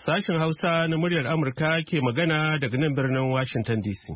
Sashen Hausa na muryar Amurka ke magana daga nan birnin Washington DC.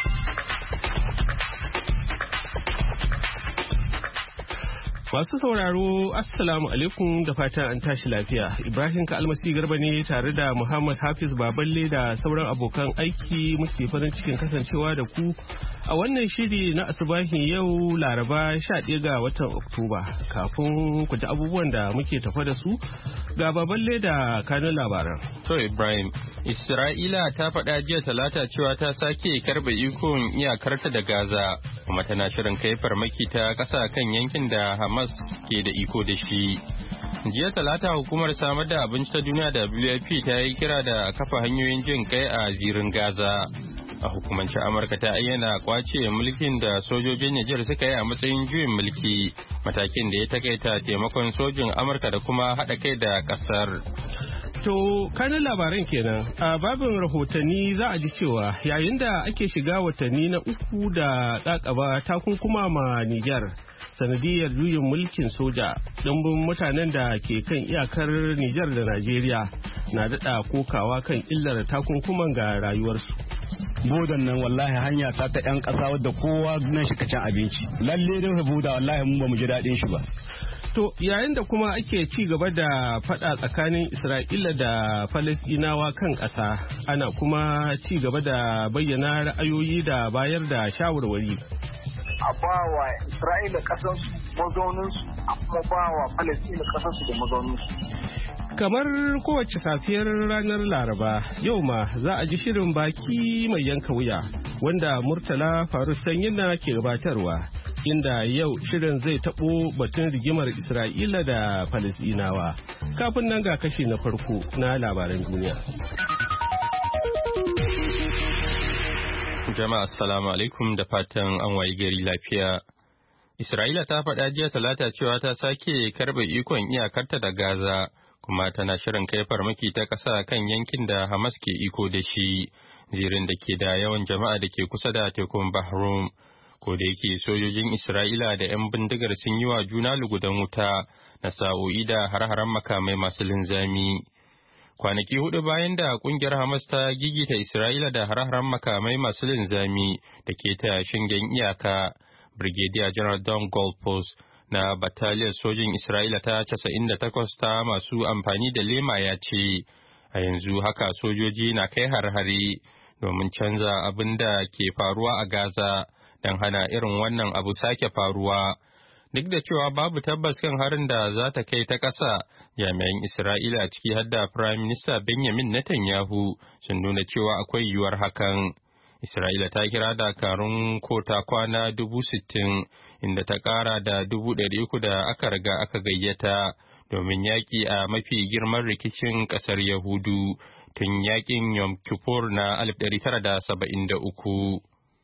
Masu sauraro, Assalamu alaikum da fatan an tashi lafiya. Ibrahim Kalmasi Garba ne tare da Muhammad Hafiz Baballe da sauran abokan aiki muke farin cikin kasancewa da ku a wannan shiri na asubahin yau Laraba 11 ga watan Oktoba. Kafin ku ji abubuwan da muke tafa da su ga Baballe da kanun labaran. To Ibrahim, Isra'ila ta faɗa jiya Talata cewa ta sake karɓe ikon iyakarta da Gaza kuma tana shirin kai farmaki ta ƙasa kan yankin da Hamas ke da iko da shi. Jiya Talata hukumar samar da abinci ta duniya da WFP ta yi kira da kafa hanyoyin jin kai a zirin Gaza. A hukumance Amurka ta ayyana kwace mulkin da sojojin Nijar suka yi a matsayin juyin mulki, matakin da ya takaita taimakon sojin Amurka da kuma haɗa kai da ƙasar. To, kanin labaran kenan a babin rahotanni za a ji cewa yayin da ake shiga watanni na uku da ƙaƙaba takunkuma ma Nijar sanadiyar juyin mulkin soja, ɗumbin mutanen da ke kan iyakar Nijar da Najeriya na daɗa kokawa kan illar takunkuman ga rayuwarsu. Bodan nan wallahi hanya ta 'yan ƙasa wadda kowa nan shi cin abinci. Lalle da boda wallahi mun ba mu ji daɗin shi ba. To yayin da kuma ake ci gaba da fada tsakanin Isra'ila da Falasɗinawa kan ƙasa, ana kuma ci gaba da bayyana ra'ayoyi da bayar da shawarwari. A ba wa Isra'ila ƙasarsu mazauninsu, a kuma ba wa Falasɗina ƙasarsu da mazauninsu. Kamar kowace safiyar ranar Laraba, yau ma za a ji shirin baki mai yanka wuya, wanda Murtala Faru Sanyina ke gabatarwa. Inda yau shirin zai taɓo batun rigimar Isra'ila da Falasɗinawa. Kafin nan ga kashi na farko na labaran duniya. Jama'a assalamu alaikum da fatan an wayi gari lafiya. Isra'ila ta faɗa jiya Talata cewa ta sake karɓe ikon iyakarta da Gaza, kuma tana shirin kai farmaki ta ƙasa kan yankin da Hamas ke iko da shi, zirin da ke da yawan jama'a da ke kusa da tekun Bahrum. Ko da yake sojojin Isra'ila da 'yan bindigar sun yi wa juna lugudan wuta na sa'o'i da har-haren makamai masu linzami. Kwanaki hudu bayan da kungiyar Hamas ta gigita Isra'ila da har-haren makamai masu linzami da ke ta shingen iyaka, Brigadier General Don Goldpost na bataliyar sojin Isra'ila ta 98 ta masu amfani da lema ya ce, a yanzu haka sojoji na kai har-hare domin canza abin da ke faruwa a Gaza. Don hana irin wannan abu sake faruwa. Duk da cewa babu tabbas kan harin da za ta kai ta ƙasa, jami'an Isra'ila ciki har da Firayim Minista Benjamin Netanyahu sun nuna cewa akwai yiwuwar hakan. Isra'ila ta kira dakarun kota kwana 60,000 inda ta ƙara da 300,000 da aka riga aka gayyata domin yaƙi a mafi girman rikicin ƙasar Yahudu tun yaƙin Yom Kippur na 1973.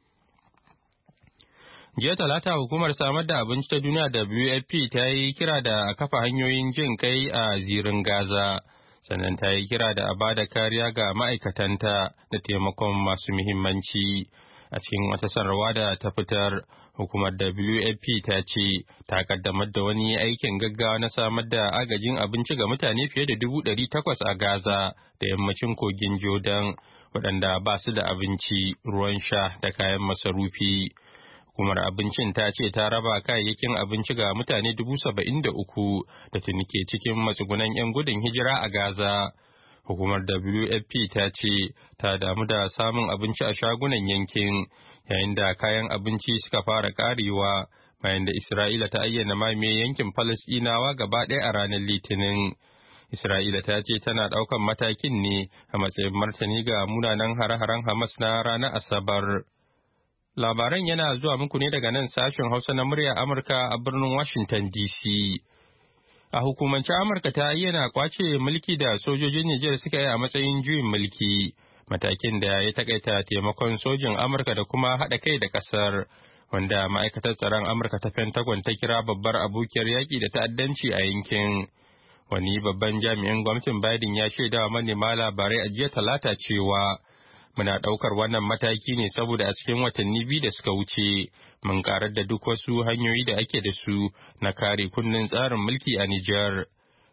Jiya Talata hukumar samar da abinci ta duniya WFP ta yi kira da kafa hanyoyin jin kai a zirin Gaza, sannan ta yi kira da a bada kariya ga ma'aikatanta da taimakon masu muhimmanci. A cikin wata sanarwa da ta fitar, hukumar WFP ta ce ta kaddamar da wani aikin gaggawa na samar da agajin abinci ga mutane fiye da 800 a Gaza da yammacin kogin Jordan, waɗanda ba su da abinci, ruwan sha da kayan masarufi. Hukumar abincin ta ce ta raba kayayyakin abinci ga mutane 73,000 da tuni ke cikin matsugunan 'yan gudun hijira a Gaza. Hukumar WFP ta ce ta damu da samun abinci a shagunan yankin, yayin da kayan abinci suka fara karewa bayan da Isra'ila ta ayyana mamaye yankin Falasɗinawa gaba ɗaya a ranar Litinin. Isra'ila ta ce tana ɗaukan matakin ne a matsayin martani ga munanan hare-haren Hamas na ranar Asabar. Labaran yana zuwa muku ne daga nan sashen Hausa na murya Amurka a birnin Washington DC. A hukumance Amurka ta ayyana kwace mulki da sojojin Nijar suka yi a matsayin juyin mulki, matakin da ya takaita taimakon sojin Amurka da kuma haɗa kai da ƙasar, wanda ma'aikatar tsaron Amurka ta Pentagon ta kira babbar abokiyar yaƙi da ta'addanci a yankin. Wani babban jami'in gwamnatin Biden ya shaida wa manema labarai a jiya Talata cewa muna ɗaukar wannan mataki ne saboda a cikin watanni 2 da suka wuce mun karar da duk wasu hanyoyi da ake da su na kare kundin tsarin mulki a Nijar.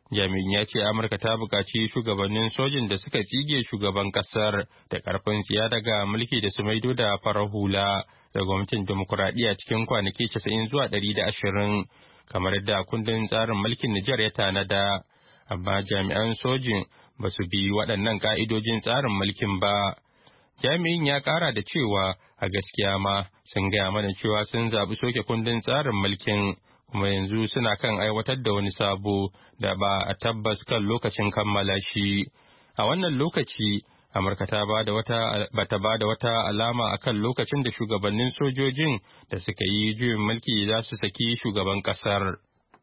Jami'in ya ce Amurka ta buƙaci shugabannin sojin da suka tsige shugaban ƙasar da ƙarfin tsiya daga mulki da su maido da farar hula da gwamnatin demokuraɗiyya cikin kwanaki 90 zuwa 120 kamar yadda kundin tsarin mulkin Nijar ya tanada. Amma jami'an sojin ba su bi waɗannan ƙa'idojin tsarin mulkin ba. Jami'in ya ƙara da cewa a gaskiya ma sun gaya mana cewa sun zaɓi soke kundin tsarin mulkin kuma yanzu suna kan aiwatar da wani sabo da ba a tabbas kan lokacin kammala shi. A wannan lokaci, Amurka bata ba da wata alama akan lokacin da shugabannin sojojin da suka yi juyin mulki za su saki shugaban ƙasar.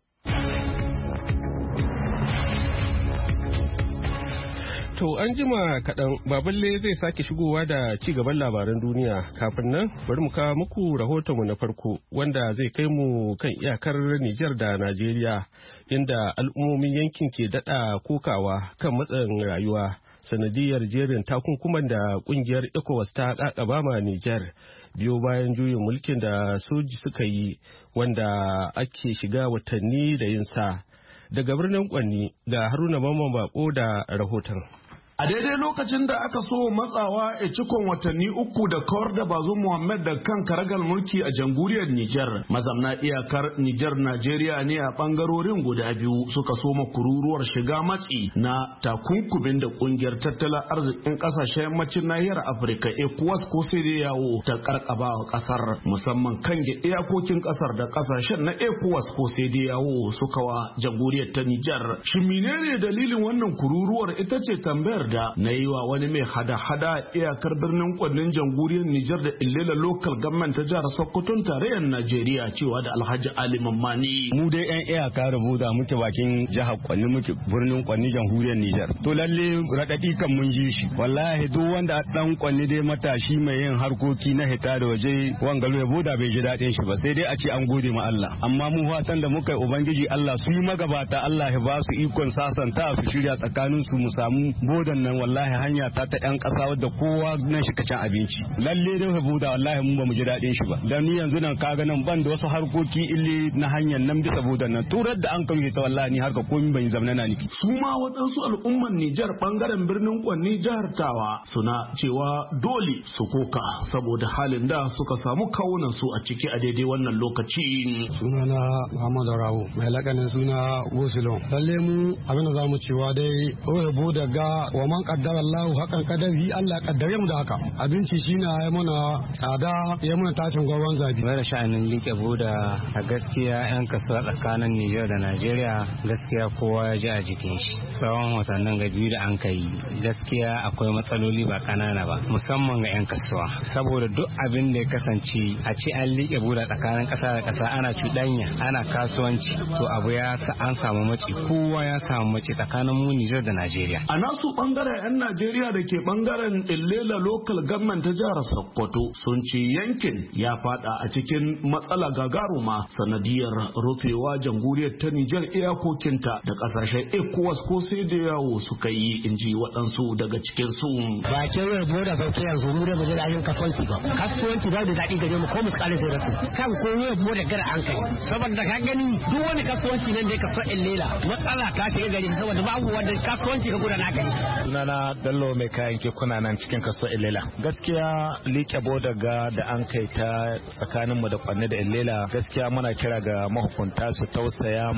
To an jima kaɗan Baballe zai sake shigowa da ci gaban labaran duniya. Kafin nan bari mu kawo muku rahotonmu na farko wanda zai kai mu kan iyakar Nijar da Najeriya inda al'ummomin yankin ke daɗa kokawa kan matsayin rayuwa sanadiyar jerin takunkuman da ƙungiyar ECOWAS ta ƙaƙaba ma Nijar biyo bayan juyin mulkin da soji suka yi wanda ake shiga watanni da yinsa. Daga birnin Kwanni ga Haruna Mamman Bako da rahoton. A daidai lokacin da aka so matsawa a cikon watanni uku da kawar da Bazoum Muhammad da kan karagal mulki a jamhuriyar Nijar, mazamna iyakar Nijar-Najeriya ne a bangarorin guda biyu suka soma kururuwar shiga matsi na takunkumin da kungiyar tattalin arzikin kasashen yammacin nahiyar Afirka ECOWAS ko yawo ta karkaba wa kasar, musamman kan iyakokin kasar da kasashen na ECOWAS ko yawo suka wa jamhuriyar ta Nijar. Shin menene dalilin wannan kururuwar? Ita ce tambayar da na yi wa wani mai hada-hada iyakar birnin Kwannin jamhuriyar Nijar da Illela Local Government ta jihar Sokoton tarayyar Najeriya cewa da Alhaji Ali Mammani. Mu dai yan iyaka rubuta muke bakin jihar Kwanni muke birnin Kwanni jamhuriyar Nijar. To lalle radadi kan mun ji shi. Wallahi duk wanda dan Kwanni dai matashi mai yin harkoki na hita da waje wangalo ya boda bai ji dadin shi ba sai dai a ce an gode ma Allah. Amma mu fatan da muka yi ubangiji Allah su yi magabata Allah ya ba su ikon sasanta su shirya tsakanin su mu samu boda nan wallahi hanya ta yan kasa wadda kowa nan shi kacin abinci lalle dai buda wallahi mun ba mu ji dadin shi ba dan ni yanzu nan kaga nan ban da wasu harkoki ille na hanyar nan bisa budan nan turar da an kauye ta wallahi ni harka komai ban zamana na niki. Su ma waɗansu al'umman Nijar bangaren birnin Kwanni jihar Tawa suna cewa dole su koka saboda halin da suka samu kawunan su a ciki a daidai wannan lokaci. Sunana Muhammadu Rawu mai lakanin suna Gosilon. Lalle mu abin da zamu cewa dai oye boda ga wa man kaddara Allah hakan kadari Allah kaddare mu da haka abinci shine ya mana tsada ya mana tashin gwamnan zabi mai da sha'anin like boda a gaskiya yan kasuwa tsakanin Niger da Najeriya gaskiya kowa ya ji a jikin shi tsawon watannin ga biyu da an kai gaskiya akwai matsaloli ba kanana ba musamman ga yan kasuwa saboda duk abin da ya kasance a ce an like boda tsakanin kasa da kasa ana cuɗanya ana kasuwanci to abu ya an samu maci kowa ya samu maci tsakanin mu Niger da Najeriya a nasu bangaren 'yan Najeriya da ke bangaren Illela Local Government ta jihar Sokoto sun ce yankin ya fada a cikin matsala gagaruma sanadiyar rufewa jamhuriyar ta Nijar iyakokinta da kasashen ECOWAS ko yawo suka yi inji waɗansu dakin cikin su. Bakin ruwa boda sauke yanzu mu da ba zai yin kasuwanci ba. Kasuwanci ba da daɗi gare mu ko mu tsare sai rasu. Kan ko ruwa boda gara an kai. Saboda ka gani duk wani kasuwanci nan da ya kafa Illela matsala ta shiga gari saboda babu wanda kasuwanci ka gudana kai. Sunana Bello mai kayan kekuna nan cikin kasuwar Illela. Gaskiya liƙe bodaga da an kai ta tsakanin mu da Kwanne da Illela gaskiya muna kira ga mahukunta su tausaya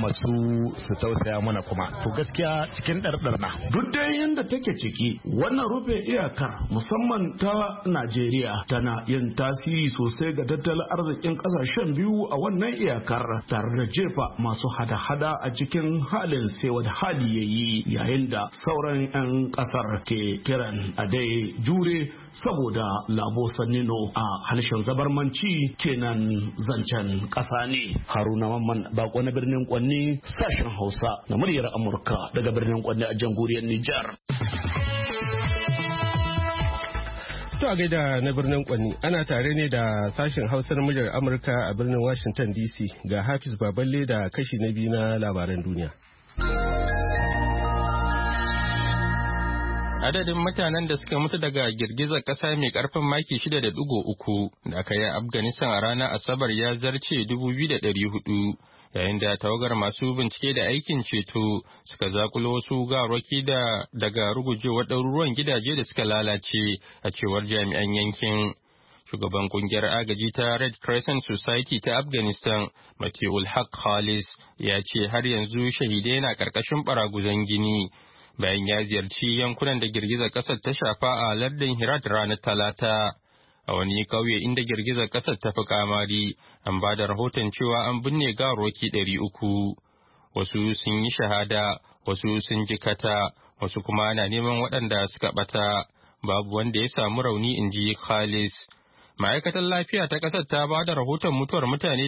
mana kuma. To gaskiya cikin ɗarɗarna. Duk dai yanda take ciki wannan rufe iyakar musamman ta Najeriya tana yin tasiri sosai ga tattalin arzikin ƙasashen biyu a wannan iyakar tare da jefa masu hada-hada a cikin halin sai wada hali yayi yayin da sauran 'yan ƙasar ke kiran a dai jure saboda labo sannino a harshen zabarmanci kenan zancen ƙasa ne. Haruna Mamman bako na birnin Kwanni sashen Hausa na muryar Amurka daga birnin Kwanni a jamhuriyar Nijar. To a gaida na birnin Kwanni ana tare ne da sashen Hausa na muryar Amurka a birnin Washington DC ga Hafiz Baballe da kashi na biyu na labaran duniya. Adadin mutanen da suka mutu daga girgizar ƙasa mai ƙarfin maki 6.3 da aka yi a Afghanistan a ranar Asabar ya zarce 2,400 yayin da tawagar masu bincike da aikin ceto suka zakulo wasu gawarwaki daga rugujewar ɗaruruwan gidaje da suka lalace a cewar jami'an yankin. Shugaban kungiyar agaji ta Red Crescent Society ta Afghanistan, Mati'ul Haq Khalis, ya ce har yanzu shahidai na ƙarƙashin baraguzan gini. Bayan ya ziyarci yankunan da girgizar ƙasar ta shafa a lardin Herat ranar Talata. A wani ƙauye inda girgizar ƙasar ta fi kamari, an ba da rahoton cewa an binne gawarwaki 300. Wasu sun yi shahada, wasu sun jikata, wasu kuma ana neman waɗanda suka ɓata. Babu wanda ya samu rauni, in ji Khalis. Ma'aikatar lafiya ta ƙasar ta ba da rahoton mutuwar mutane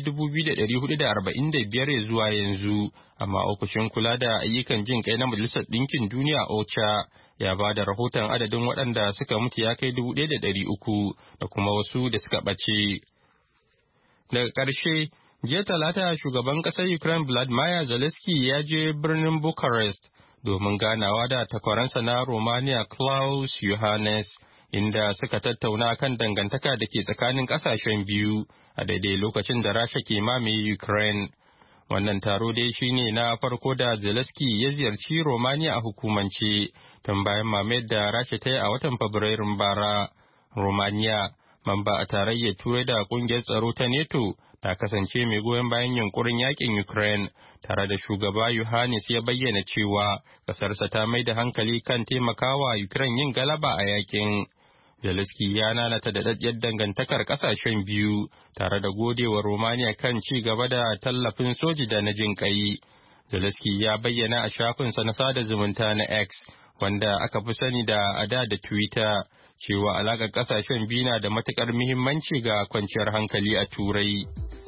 2,445 zuwa yanzu, amma ofishin kula da ayyukan jin kai na Majalisar Ɗinkin Duniya OCHA ya ba da rahoton adadin waɗanda suka mutu ya kai 1,300 da kuma wasu da suka ɓace. Daga ƙarshe, jiya Talata shugaban ƙasar Ukraine Vladimir Zelensky ya je birnin Bucharest domin ganawa da takwaransa na Romania Klaus Iohannis, inda suka tattauna kan dangantaka da ke tsakanin ƙasashen biyu a daidai lokacin da Rasha ke mamaye Ukraine. Wannan taro dai shine na farko da Zelensky ya ziyarci Romania a hukumance tun bayan mamayar da Rasha ta yi a watan Fabrairun bara. Romania, mamba a tarayyar Turai da ƙungiyar tsaro ta NATO, ta kasance mai goyon bayan yunkurin yakin Ukraine, tare da shugaba Yohannis ya bayyana cewa ƙasarsa ta mai da hankali kan taimakawa Ukraine yin galaba a yakin. Zelensky ya nanata da daɗaɗɗiyar dangantakar ƙasashen biyu, tare da godewa Romania kan ci gaba da tallafin soji da na jin ƙai. Zelensky ya bayyana a shafinsa na sada zumunta na X, wanda aka fi sani da ada da Twitter, cewa alaƙar ƙasashen biyu na da matuƙar muhimmanci ga kwanciyar hankali a Turai.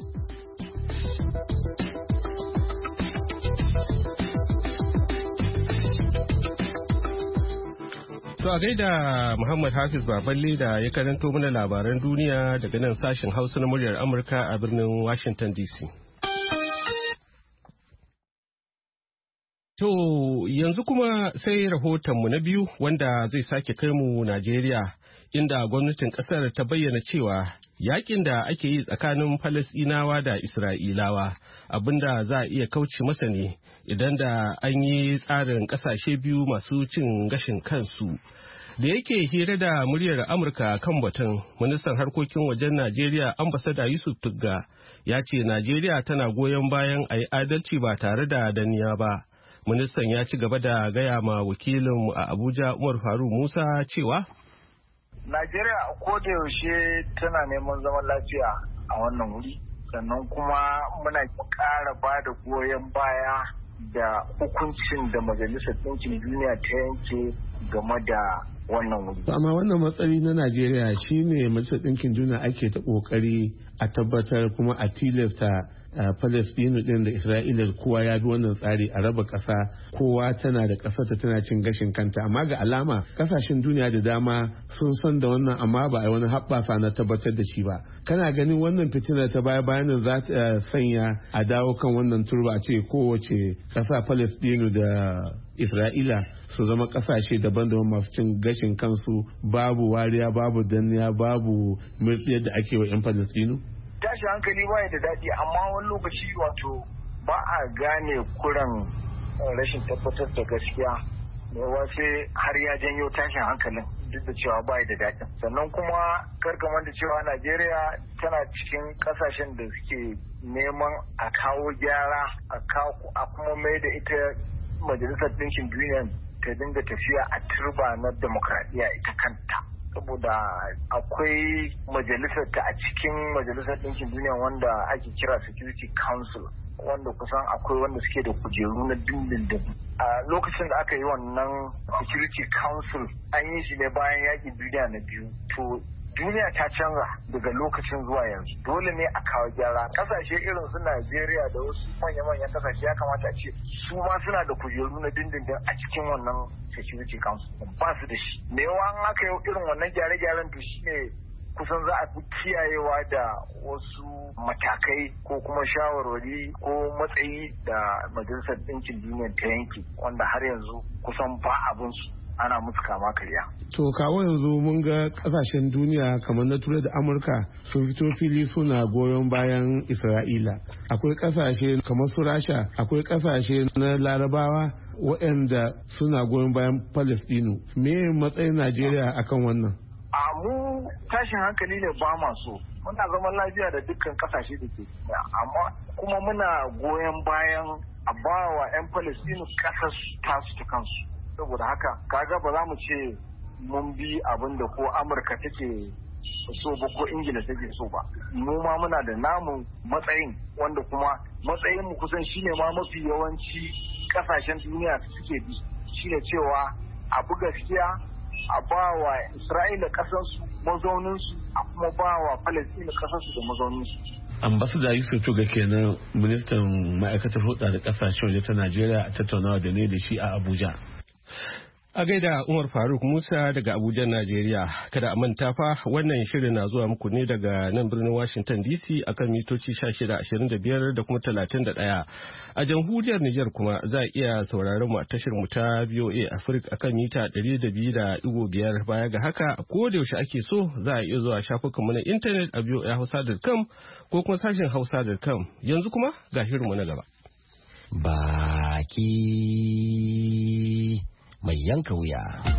To a gaida Muhammad Hafiz Baballe da ya karanto mana labaran duniya daga nan sashen Hausa na muryar Amurka a birnin Washington DC. To yanzu kuma sai rahotonmu na biyu wanda zai sake kai mu Najeriya, inda gwamnatin kasar ta bayyana cewa yakin da ake yi tsakanin Falasɗinawa da Isra'ilawa abinda za a iya kauce masa ne idan da an yi tsarin kasashe biyu masu cin gashin kansu. Da yake hira da muryar Amurka kan batun, ministan harkokin wajen Najeriya ambasada Yusuf Tugga ya ce Najeriya tana goyon bayan a yi adalci ba tare da danniya ba. Ministan ya ci gaba da gaya ma wakilinmu a Abuja Umar Faruk Musa cewa Najeriya a kodayaushe tana neman zaman lafiya a wannan wuri, sannan kuma muna ƙara ba da goyon baya da hukuncin da Majalisar Ɗinkin Duniya ta yanke game da wannan wuri. Amma wannan matsayi na Najeriya shine Majalisar Ɗinkin Duniya ake ta ƙoƙari a tabbatar kuma a tilasta Palestine din da Isra'ila kowa ya bi wannan tsari a raba ƙasa, kowa tana da ƙasarta tana cin gashin kanta, amma ga alama ƙasashen duniya da dama sun san da wannan amma ba a wani haɓɓasa na tabbatar da shi ba. Kana ganin wannan fitina ta baya bayan za ta sanya a dawo kan wannan turba a ce kowace ƙasa Palestine da Isra'ila su zama ƙasashe daban-daban masu cin gashin kansu, babu wariya, babu danniya, babu murɗiyar da ake wa 'yan Palestine? Tashi hankali ba da daɗi, amma wani lokaci wato ba a gane kuran rashin tabbatar da gaskiya, sai har ya janyo tashin hankalin duk da cewa ba da daɗin. Sannan kuma karkamar da cewa Najeriya tana cikin ƙasashen da suke neman a kawo gyara, a kuma mai da ita Majalisar Ɗinkin Duniya ta dinga tafiya a turba na demokradiyya ita kanta. Saboda akwai majalisar ta a cikin Majalisar Ɗinkin Duniya wanda ake kira Security Council, wanda kusan akwai wanda suke da kujeru na dindindin. A lokacin da aka yi wannan Security Council an yi shi ne bayan yaƙin duniya na biyu. To duniya ta canza daga lokacin zuwa yanzu, dole ne a kawo gyara. Kasashe irin su Najeriya da wasu manya-manyan kasashe ya kamata a ce su ma suna da kujeru na dindindin a cikin wannan Security Council, ba su da shi. Me yawa an aka yi irin wannan gyare-gyaren to shi ne kusan za a fi kiyayewa da wasu matakai ko kuma shawarwari ko matsayi da Majalisar Ɗinkin Duniya ta yanke, wanda har yanzu kusan ba abin su. ana musu kama karya. To kawo yanzu mun ga kasashen duniya kamar na Turai da Amurka sun fito fili suna goyon bayan Isra'ila. Akwai kasashe kamar su Rasha, akwai kasashe na Larabawa waɗanda suna goyon bayan Palestinu. Me matsayin Najeriya akan wannan? A mu tashin hankali ne ba ma so. Muna zaman lafiya da dukkan kasashe da ke amma kuma muna goyon bayan a bawa 'yan Palestinu kasar tasu ta kansu. Saboda haka kaga ba za mu ce mun bi abin da ko Amurka take so ba ko Ingila take so ba. Mu ma muna da namu matsayin wanda kuma matsayin mu kusan shine ma mafi yawanci kasashen duniya suke bi, shine cewa abu gaskiya a ba wa Isra'ila kasansu mazauninsu a kuma ba wa Palestina kasansu da mazauninsu. Ambassador Yusuf Tuga kenan ministan ma'aikatar hulɗa da ƙasashen waje ta Najeriya a tattaunawa da ne da shi a Abuja. A gaida Umar Faruk Musa daga Abuja, Najeriya. Kada a manta fa wannan shirin na zuwa muku ne daga nan birnin Washington DC akan mitoci 1625 da kuma 31. A jamhuriyar Nijar kuma za a iya sauraron mu a tashar mu ta VOA Africa akan mita 102.5. Baya ga haka ko da yaushe ake so za a iya zuwa shafukanmu na intanet a voahausa.com ko kuma sashen hausa.com. Yanzu kuma ga shirinmu na gaba. Baki mai yanka wuya.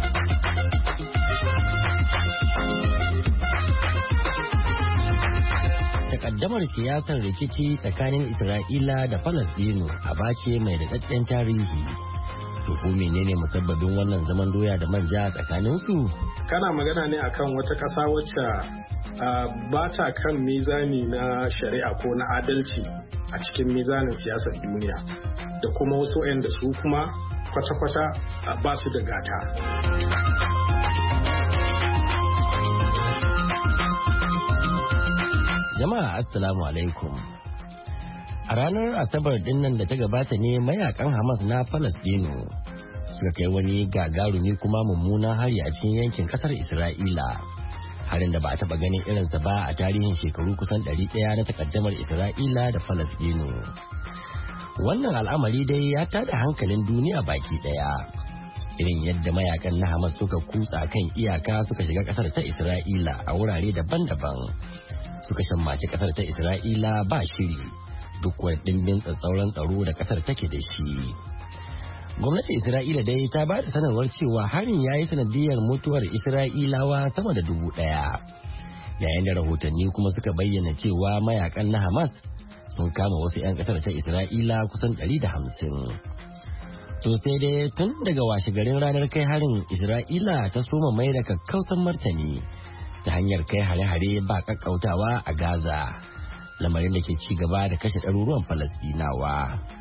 Takaddamar siyasar rikici tsakanin Isra'ila da Falasɗinu a bace mai daɗaɗɗen tarihi. To ko menene musabbabin wannan zaman doya da manja tsakanin su? Kana magana ne akan wata ƙasa wacce ba ta kan mizani na shari'a ko na adalci a cikin mizanin siyasar duniya, da kuma wasu da su kuma kwata-kwata ba su da gata. Jama'a assalamu alaikum. A ranar Asabar dinnan da ta gabata ne mayakan Hamas na Falasɗinu suka kai wani gagarumi kuma mummunan hari a cikin yankin kasar Isra'ila. Harin da ba a taɓa ganin irinsa ba a tarihin shekaru kusan 100 na takaddamar Isra'ila da Falasɗinu. Wannan al'amari dai ya tada hankalin duniya baki daya. Irin yadda mayakan na Hamas suka kutsa kan iyaka suka shiga kasar ta Isra'ila a wurare daban-daban. Suka shammaci kasar ta Isra'ila ba shiri duk wani dimbin tsatsauran tsaro da kasar take da shi. Gwamnatin Isra'ila dai ta ba da sanarwar cewa harin ya yi sanadiyar mutuwar Isra'ilawa sama da 1,000. Yayin da rahotanni kuma suka bayyana cewa mayakan na Hamas sun kama wasu 'yan kasar ta Isra'ila kusan 150. To sai dai tun daga washe garin ranar kai harin Isra'ila ta soma mai da kakkausan martani ta hanyar kai hare-hare ba kakkautawa a Gaza, lamarin da ke ci gaba da kashe ɗaruruwan Falasɗinawa.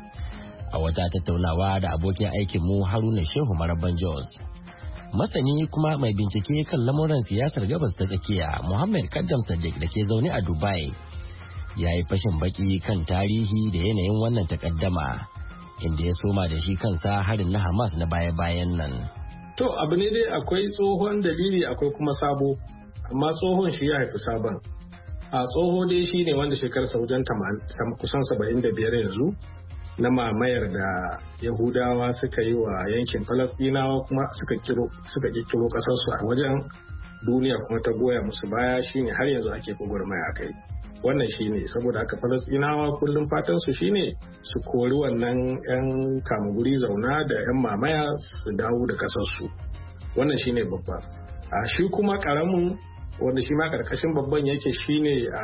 A wata tattaunawa da abokin aikinmu Haruna Shehu Maraban Jos, masani kuma mai bincike kan lamuran siyasar gabas ta tsakiya Muhammad Kaddam Sadiq da ke zaune a Dubai ya yi fashin baki kan tarihi da yanayin wannan takaddama, inda ya soma da shi kansa harin na Hamas na baya-bayan nan. To abu ne dai akwai tsohon dalili akwai kuma sabo, amma tsohon shi ya haifi sabon. A tsoho dai shi ne wanda shekarsa wajen kusan 75 yanzu na mamayar da Yahudawa suka yi wa yankin Falasɗinawa kuma suka kirkiro ƙasarsu a wajen, duniya kuma ta goya musu baya, shine har yanzu ake gwagwarmaya kai. Wannan shine saboda haka Falasɗinawa kullum fatan su shine su kori wannan 'yan kamuguri zauna da 'yan mamaya su dawo da kasarsu. Wannan shine babba. A shi kuma karamin wanda shi ma karkashin babban yake shine a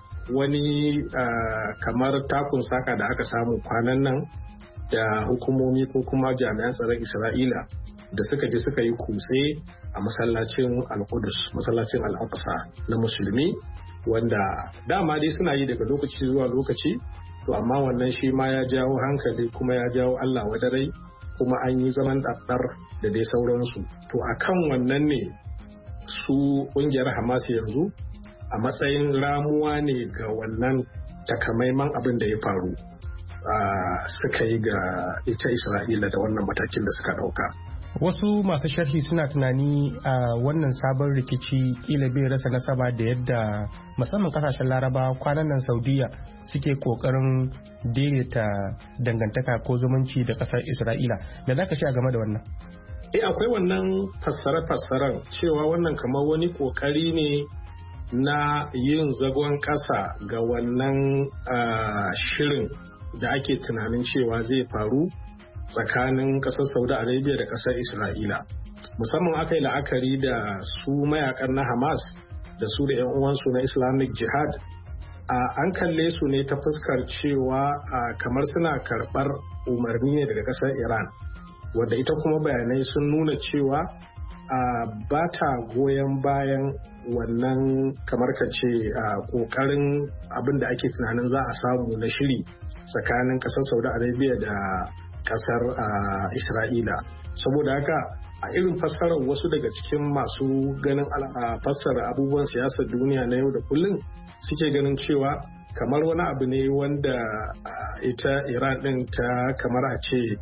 wani kamar takun saka da aka samu kwanan nan da hukumomi ko kuma jami'an tsaron Isra'ila da suka je suka yi kutse a masallacin Al-Qudus, masallacin Al-Aqsa na musulmi, wanda dama dai suna yi daga lokaci zuwa lokaci, to amma wannan shi ma ya jawo hankali kuma ya jawo Allah wadarai, kuma an yi zaman ɗaɗɗar da dai sauransu. To akan wannan ne su ƙungiyar Hamas yanzu a matsayin ramuwa ne ga wannan takamaiman abin da ya faru suka yi ga ita Isra'ila da wannan matakin da suka ɗauka. Wasu masu sharhi suna tunani a wannan sabon rikici kila bai rasa nasaba da yadda musamman kasashen Laraba kwanan nan Saudiya suke kokarin daidaita dangantaka ko zumunci da kasar Isra'ila. Me za ka sha game da wannan? akwai wannan fassare-fassaren cewa wannan kamar wani kokari ne na yin zagon ƙasa ga wannan shirin da ake tunanin cewa zai faru tsakanin ƙasar Saudi Arabia da ƙasar Isra'ila. Musamman aka yi la'akari da su mayakan na Hamas da su da 'yan uwansu na Islamic Jihad, an kalle su ne ta fuskar cewa kamar suna karɓar umarni ne daga ƙasar Iran, wadda ita kuma bayanai sun nuna cewa ba ta goyon bayan wannan kamar ka ce ƙoƙarin abin da ake tunanin za a samu na shiri tsakanin ƙasar Saudi Arabia da ƙasar Isra'ila. Saboda haka a irin fassarar wasu daga cikin masu ganin fassara abubuwan siyasar duniya na yau da kullum suke ganin cewa kamar wani abu ne wanda ita Iran ɗin ta kamar a ce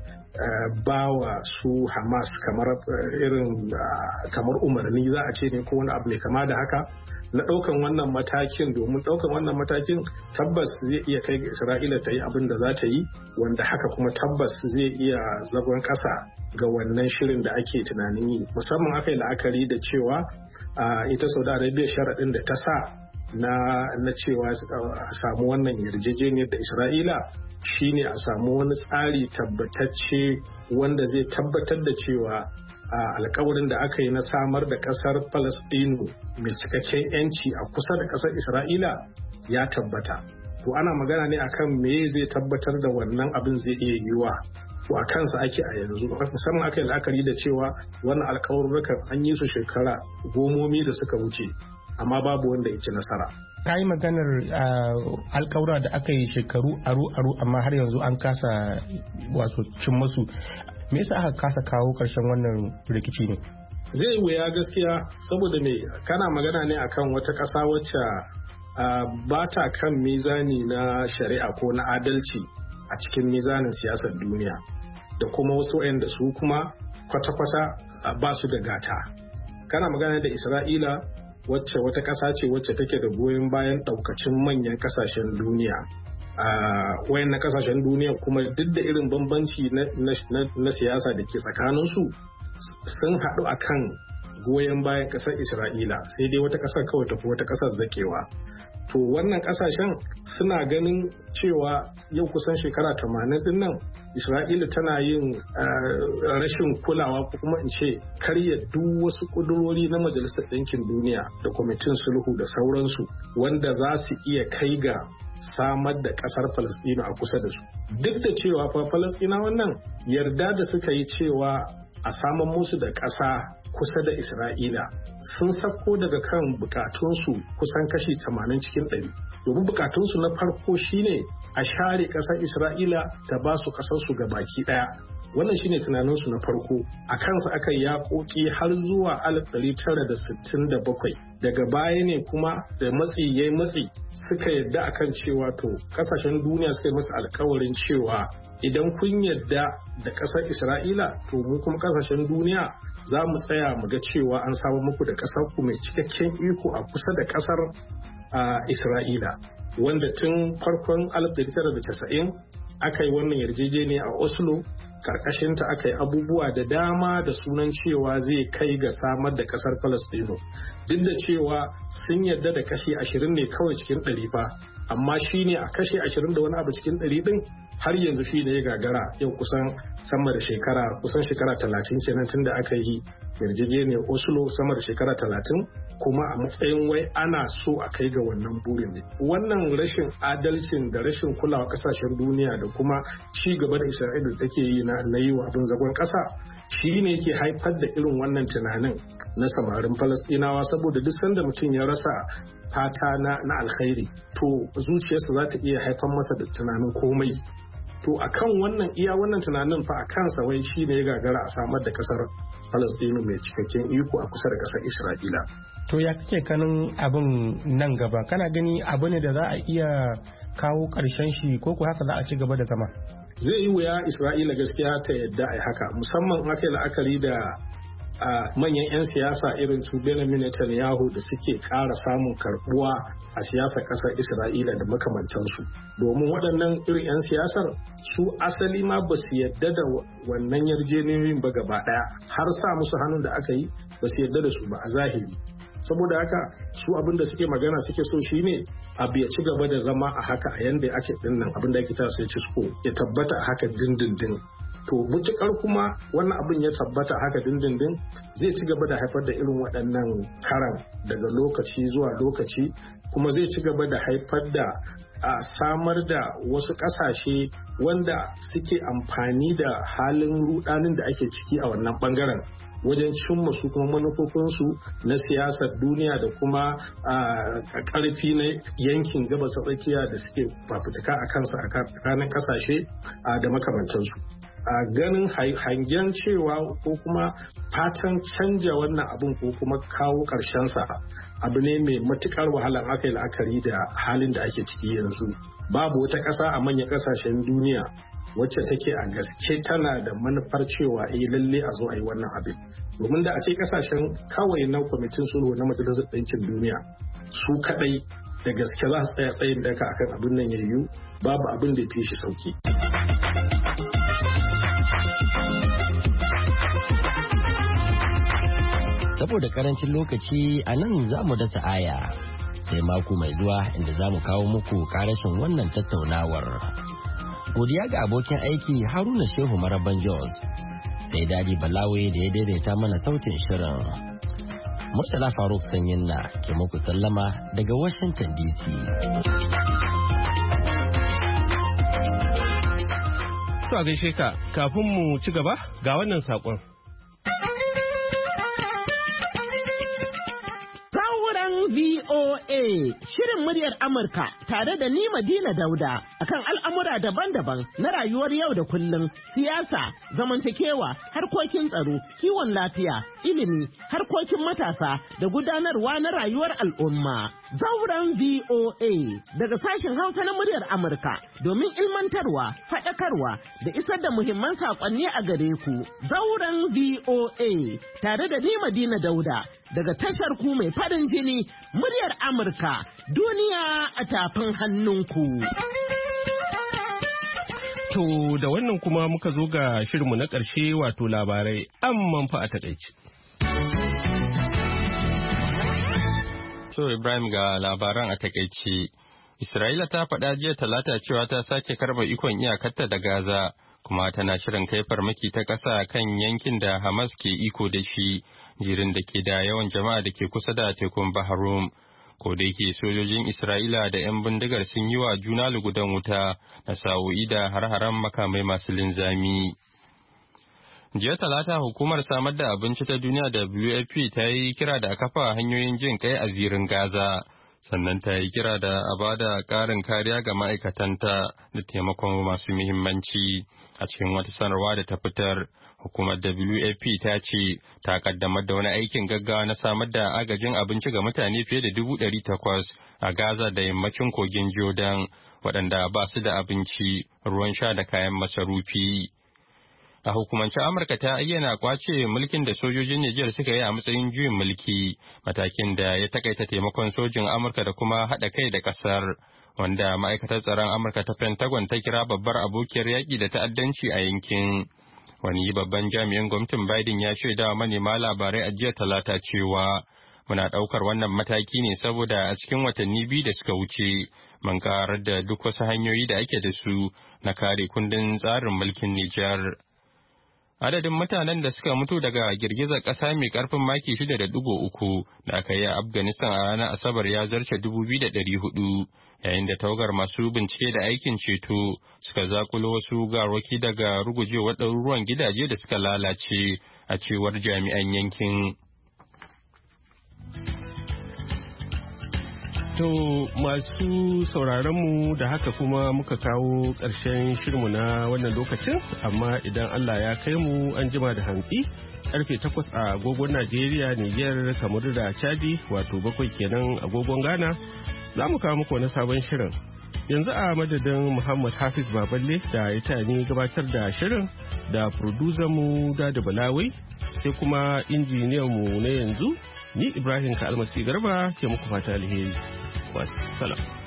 bawa su Hamas kamar irin kamar umarni za a ce ne ko wani abu ne kama da haka na ɗaukan wannan matakin, domin ɗaukan wannan matakin tabbas zai iya kai ga Isra'ila ta yi abin da za ta yi, wanda haka kuma tabbas zai iya zagon ƙasa ga wannan shirin da ake tunanin yi. Musamman aka yi la'akari da cewa ita Saudi Arabia sharaɗin da ta sa na cewa a samu wannan yarjejeniyar da Isra'ila shine a samu wani tsari tabbatacce wanda zai tabbatar da cewa alkawarin da aka yi na samar da kasar Falastinu mai cikakken yanci a kusa da kasar Isra'ila ya tabbata. To ana magana ne akan me zai tabbatar da wannan abin zai iya yiwuwa. To a kansa ake a yanzu, musamman aka yi la'akari da cewa wannan alkawarurrukan an yi su shekara gomomi da suka wuce, amma babu wanda ya ci nasara. Ka yi maganar alkawura da aka yi shekaru aru amma har yanzu an kasa wato cin masu. Me yasa aka kasa kawo ƙarshen wannan rikici ne? Zai wuya gaskiya, saboda me kana magana ne akan wata ƙasa wacce ba ta kan mizani na shari'a ko na adalci a cikin mizanin siyasar duniya, da kuma wasu wayanda su kuma kwata-kwata ba su da gata. Kana magana da Isra'ila wacce wata ƙasa ce wacce take da goyon bayan ɗaukacin manyan ƙasashen duniya. Wayannan ƙasashen duniya kuma duk da irin bambanci na siyasa da ke tsakaninsu sun haɗu a kan goyon bayan ƙasar Isra'ila, sai dai wata ƙasar kawai tafi wata ƙasar zakewa. To wannan ƙasashen suna ganin cewa yau kusan shekara 80 din nan Isra'ila tana yin rashin kulawa ko kuma in ce karya duk wasu ƙudurori na Majalisar Ɗinkin Duniya da Kwamitin Sulhu da sauransu wanda za su iya kai ga samar da ƙasar Falasɗinu a kusa da su. Duk da cewa fa Falasɗina wannan yarda da suka yi cewa a saman musu da ƙasa kusa da Isra'ila sun sako daga kan bukatunsu kusan kashi 80 cikin 100. Domin bukatunsu na farko shine a share ƙasar Isra'ila da ba su ƙasarsu ga baki ɗaya. Wannan shine tunaninsu na farko. A kansa aka yi yaƙoƙi har zuwa 1967. Daga baya ne kuma da matsi ya yi matsi suka yadda akan cewa to ƙasashen duniya suka yi masa alkawarin cewa idan kun yadda da ƙasar Isra'ila to mu kuma ƙasashen duniya za mu tsaya mu ga cewa an samu muku da ƙasar ku mai cikakken iko a kusa da ƙasar Isra'ila, wanda tun farkon 1990 aka yi wannan yarjejeniya a Oslo. Karkashinta aka yi abubuwa da dama da sunan cewa zai kai ga samar da ƙasar Falastinu, duk da cewa sun yarda da kashi 20 ne kawai cikin 100 fa, amma shi ne a kashi 20 da wani abu cikin 100 din har yanzu shi ne ya gagara. Yau kusan sama da shekara 30 kenan tun da aka yi yarjejeniyar Oslo, sama da shekara 30, kuma a matsayin wai ana so a kai ga wannan burin ne. Wannan rashin adalcin da rashin kulawa kasashen duniya da kuma ci gaba da Isra'ila take yi na yi wa abin zagon kasa shi ne yake haifar da irin wannan tunanin na samarin Falastinawa, saboda duk sanda mutum ya rasa fata na alkhairi to zuciyarsa za ta iya haifar masa da tunanin komai. To akan wannan tunanin fa a kansa wai shi ne ya gagara a samar da kasar Falastinu mai cikakken iko a kusa da kasar Isra'ila. To ya kake kanin abin nan gaba? Kana gani abu ne da za a iya kawo ƙarshen shi ko ku haka za a ci gaba da zama? Zai yi wuya Isra'ila gaskiya ta yadda a haka, musamman aka yi la'akari da manyan 'yan siyasa irin su Benjamin Netanyahu da suke ƙara samun karbuwa a siyasar ƙasar Isra'ila da makamantansu. Domin waɗannan irin 'yan siyasar su asali ma ba su yadda da wannan yarjejeniyoyin ba gaba ɗaya, har sa musu hannun da aka yi ba su yadda da su ba a zahiri. Saboda haka su abin da suke magana suke so shine abu ya ci gaba da zama a haka a yanda ake dinnan, abin da ake ta sai Cisco ya tabbata a haka dindindin. To mutukar kuma wannan abin ya tabbata haka dindindin zai ci gaba da haifar da irin waɗannan karan daga lokaci zuwa lokaci, kuma zai ci gaba da haifar da a samar da wasu ƙasashe wanda suke amfani da halin rudanin da ake ciki a wannan bangaren wajen cimma su kuma manufofinsu na siyasar duniya da kuma ƙarfi na yankin gabas tsakiya da suke fafutuka a kansa a tsakanin ƙasashe da makamantansu. A ganin hangen cewa ko kuma fatan canja wannan abin ko kuma kawo ƙarshensa abu ne mai matuƙar wahala aka yi la'akari da halin da ake ciki yanzu. Babu wata ƙasa a manyan ƙasashen duniya wacce take a gaske tana da manufar cewa lalle a zo a yi wannan abin. Domin da a ce kasashen kawai na kwamitin sulhu na majalisar ɗinkin duniya su kaɗai da gaske za su tsaya tsayin daka akan abin nan yayyu, babu abin da ya fi shi sauki. Saboda karancin lokaci a nan za mu dasa aya sai mako mai zuwa inda za mu kawo muku karashin wannan tattaunawar. Godiya ga abokin aiki Haruna Shehu Maraban Jos, sai Dadi Balawe da ya daidaita mana sautin shirin. Murtala Faruk Sanyin na ke muku sallama daga Washington DC. To a gaishe ka, kafin mu ci gaba ga wannan saƙon. VOA shirin muryar Amurka tare da ni Madina Dauda akan al'amura daban-daban na rayuwar yau da kullum, siyasa, zamantakewa, harkokin tsaro, kiwon lafiya, ilimi, harkokin matasa da gudanarwa na rayuwar al'umma. Zauren VOA daga sashen Hausa na muryar Amurka domin ilmantarwa, faɗakarwa da isar da muhimman saƙonni a gare ku. Zauren VOA tare da ni Madina Dauda daga tashar ku mai farin jini muryar Amurka, duniya a tafin hannunku. To da wannan kuma muka zo ga shirinmu na ƙarshe wato labarai amman fa a taƙaice. To Ibrahim ga labaran a taƙaice. Isra'ila ta faɗa jiya Talata cewa ta sake karɓa ikon iyakarta da Gaza kuma tana shirin kai farmaki ta ƙasa kan yankin da Hamas ke iko da shi, jirin da ke da yawan jama'a da ke kusa da tekun Bahrum. Ko da yake sojojin Isra'ila da 'yan bindigar sun yi wa juna lugudan wuta na sa'o'i da har-haren makamai masu linzami. Jiya Talata hukumar samar da abinci ta duniya WFP ta yi kira da a kafa hanyoyin jin kai a zirin Gaza, sannan ta yi kira da a bada ƙarin kariya ga ma'aikatanta da taimakon masu muhimmanci. A cikin wata sanarwa da ta fitar, hukumar WFP ta ce ta kaddamar da wani aikin gaggawa na samar da agajin abinci ga mutane fiye da 800,000 a Gaza da yammacin kogin Jordan, waɗanda ba su da abinci, ruwan sha da kayan masarufi. A hukumance Amurka ta ayyana kwace mulkin da sojojin Nijar suka yi a matsayin juyin mulki, matakin da ya takaita taimakon sojin Amurka da kuma haɗa kai da ƙasar, wanda ma'aikatar tsaron Amurka ta Pentagon ta kira babbar abokiyar yaƙi da ta'addanci a yankin. Wani babban jami'in gwamnatin Biden ya shaida wa manema labarai a jiya Talata cewa muna ɗaukar wannan mataki ne saboda a cikin watanni 2 da suka wuce mun karar da duk wasu hanyoyi da ake da su na kare kundin tsarin mulkin Nijar. Adadin mutanen da suka mutu daga girgizar ƙasa mai ƙarfin maki 6.3 da aka yi a Afghanistan a ranar Asabar ya zarce 2,400, yayin da tawagar masu bincike da aikin ceto suka zakulo wasu garwaki daga rugujewar ɗaruruwan gidaje da suka lalace a cewar jami'an yankin. To masu sauraronmu da haka kuma muka kawo ƙarshen shirmu na wannan lokacin, amma idan Allah ya kai mu an jima da hantsi karfe 8 a agogon Najeriya, Nijar, Kamaru da Chadi wato 7 kenan agogon Ghana za mu kawo muku wani sabon shirin. Yanzu a madadin Muhammad Hafiz Baballe da ya tani gabatar da shirin da producer mu da Balawai sai kuma injiniyan mu na yanzu ni Ibrahim Kalmasi Garba ke muku fata alheri. Wassalam.